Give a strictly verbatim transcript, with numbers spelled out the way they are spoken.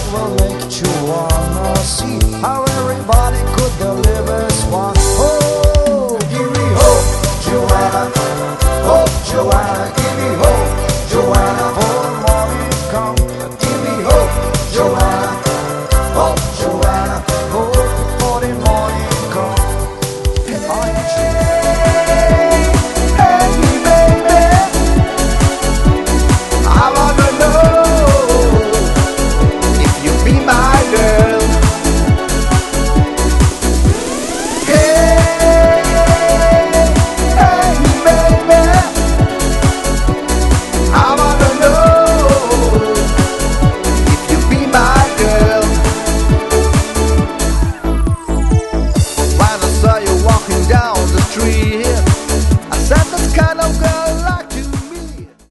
will make you wanna see how everybody could deliver one. Oh, give me hope, Joanna, hope, Joanna.